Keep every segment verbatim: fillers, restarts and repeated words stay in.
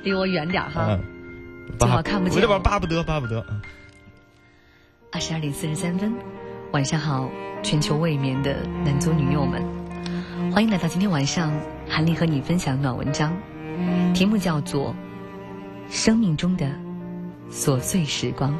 离我远点哈， 嗯， 最好看不见。 我这边巴不得巴不得。 二十二点四十三分，晚上好，全球未眠的男左女右们，欢迎来到今天晚上韩丽和你分享暖文章，题目叫做《生命中的琐碎时光》。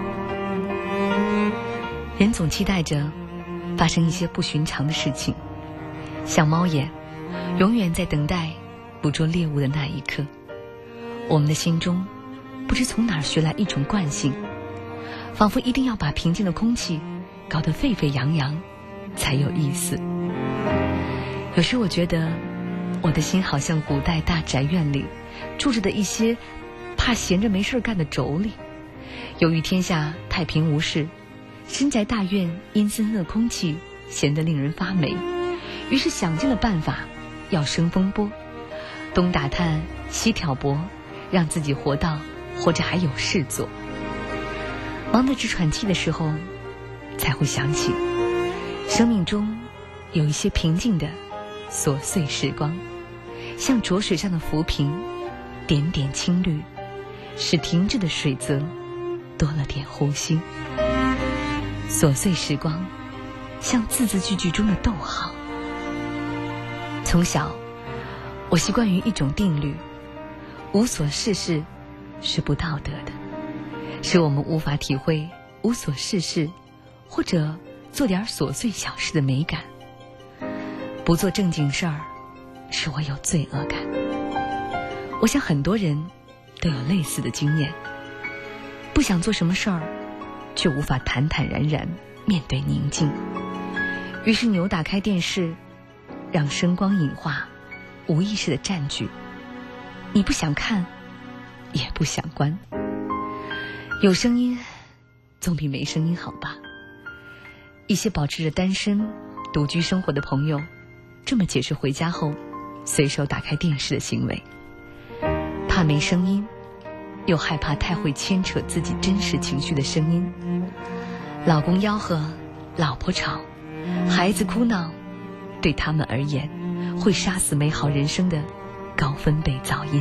人总期待着发生一些不寻常的事情，像猫眼，永远在等待捕捉猎物的那一刻。我们的心中不知从哪儿学来一种惯性，仿佛一定要把平静的空气搞得沸沸扬扬才有意思。有时我觉得我的心好像古代大宅院里住着的一些怕闲着没事干的妯娌，由于天下太平无事，深宅大院阴森森的空气闲得令人发霉，于是想尽了办法要生风波，东打探西挑拨，让自己活到活着还有事做。忙得直喘气的时候，才会想起生命中有一些平静的琐碎时光，像浊水上的浮萍，点点青绿，使停滞的水泽多了点呼吸。琐碎时光像字字句句中的逗号。从小我习惯于一种定律，无所事事是不道德的，使我们无法体会无所事事或者做点琐碎小事的美感。不做正经事儿使我有罪恶感。我想很多人都有类似的经验，不想做什么事儿，却无法坦坦然然面对宁静，于是扭打开电视，让声光影画无意识的占据，你不想看也不想关。有声音总比没声音好吧。一些保持着单身独居生活的朋友这么解释回家后随手打开电视的行为，怕没声音，又害怕太会牵扯自己真实情绪的声音。老公吆喝，老婆吵，孩子哭闹，对他们而言会杀死美好人生的高分贝噪音。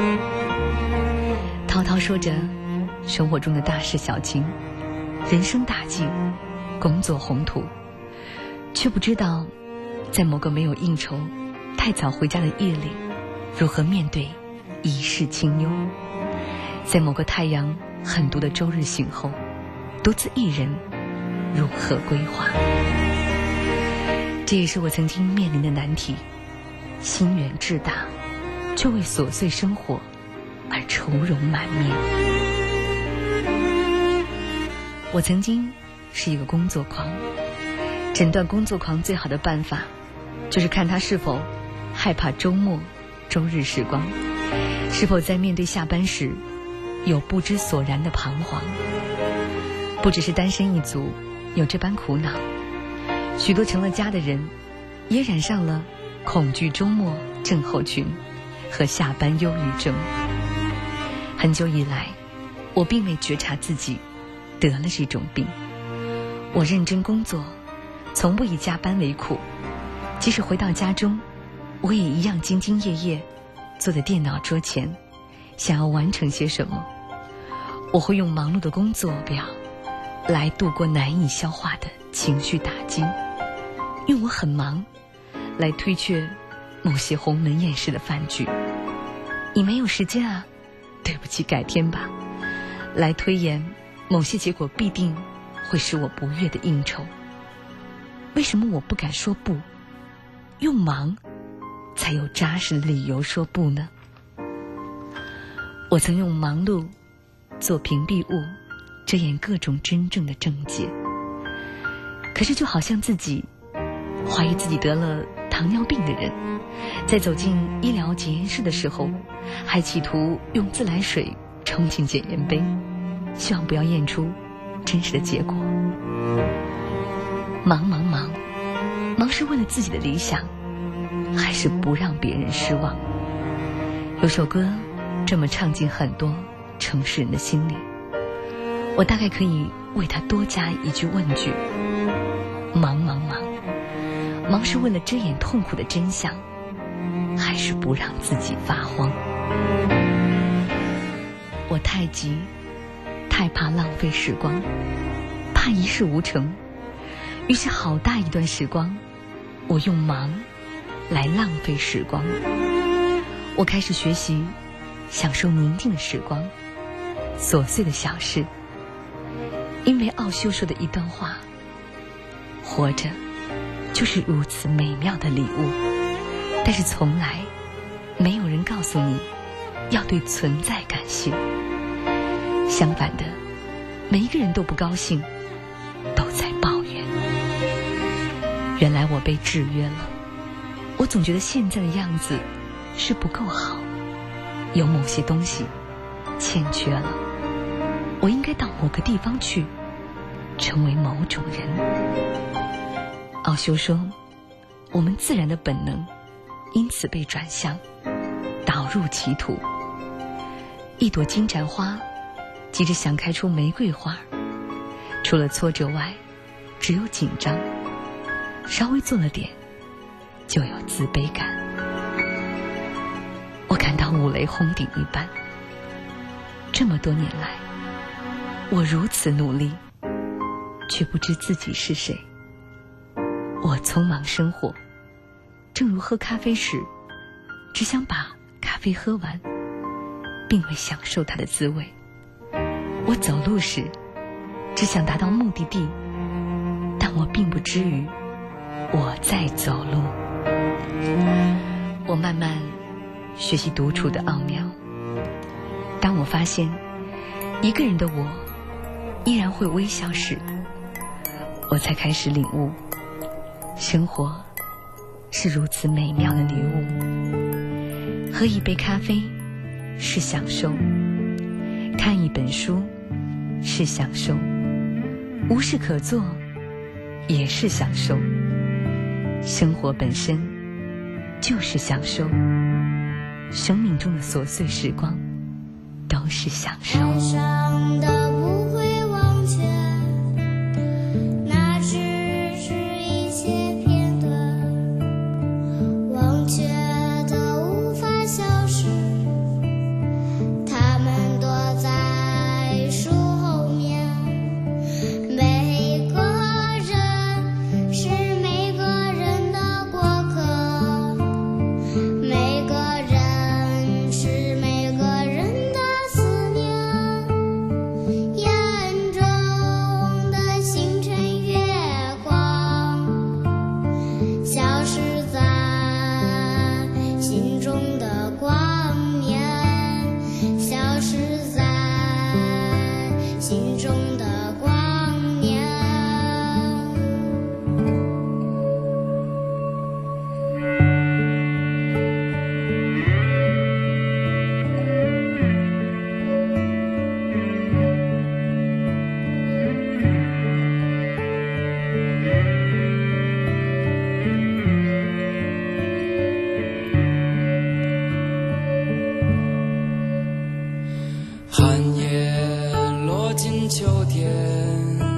滔滔说着生活中的大事小情，人生大计，工作宏图，却不知道在某个没有应酬太早回家的夜里，如何面对一世清幽；在某个太阳狠毒的周日醒后，独自一人如何规划。这也是我曾经面临的难题，心远志大，却为琐碎生活而愁容满面。我曾经是一个工作狂，诊断工作狂最好的办法就是看他是否害怕周末周日时光，是否在面对下班时有不知所然的彷徨。不只是单身一族有这般苦恼，许多成了家的人也染上了恐惧周末症候群和下班忧郁症。很久以来，我并未觉察自己得了这种病。我认真工作，从不以加班为苦，即使回到家中，我也一样兢兢业业坐在电脑桌前，想要完成些什么。我会用忙碌的工作表来度过难以消化的情绪打击，用我很忙来推却某些鸿门宴式的饭局。你没有时间啊，对不起，改天吧，来推延某些结果必定会使我不悦的应酬。为什么我不敢说不？用忙才有扎实的理由说不呢？我曾用忙碌做屏蔽物，遮掩各种真正的症结。可是就好像自己怀疑自己得了糖尿病的人，在走进医疗检验室的时候，还企图用自来水冲进检验杯，希望不要验出真实的结果。忙忙忙，忙是为了自己的理想，还是不让别人失望？有首歌这么唱进很多城市人的心里，我大概可以为他多加一句问句：忙忙忙，忙是为了遮掩痛苦的真相，还是不让自己发慌？ 我太急，太怕浪费时光，怕一事无成，于是好大一段时光，我用忙来浪费时光。我开始学习享受宁静的时光，琐碎的小事。因为奥修说的一段话，活着就是如此美妙的礼物，但是从来没有人告诉你要对存在感谢。相反的，每一个人都不高兴，都在抱怨。原来我被制约了，我总觉得现在的样子是不够好，有某些东西欠缺了，我应该到某个地方去，成为某种人。奥修说，我们自然的本能因此被转向，导入歧途。一朵金盏花急着想开出玫瑰花，除了挫折外，只有紧张，稍微做了点就有自卑感。我感到五雷轰顶一般，这么多年来，我如此努力，却不知自己是谁。我匆忙生活，正如喝咖啡时，只想把咖啡喝完，并未享受它的滋味。我走路时，只想达到目的地，但我并不知于我在走路。我慢慢学习独处的奥妙。当我发现一个人的我依然会微笑时，我才开始领悟，生活是如此美妙的礼物。喝一杯咖啡是享受，看一本书是享受，无事可做也是享受。生活本身就是享受，生命中的琐碎时光都是享受。 爱上的不会忘却，那只是一些片段，忘却的无法消失，它们躲在树后面。每个人是每个人的过客，每个人是每个人的思念。眼中的星辰月光，消失在心中的光年，消失在心中的光年。 寒夜落进秋天，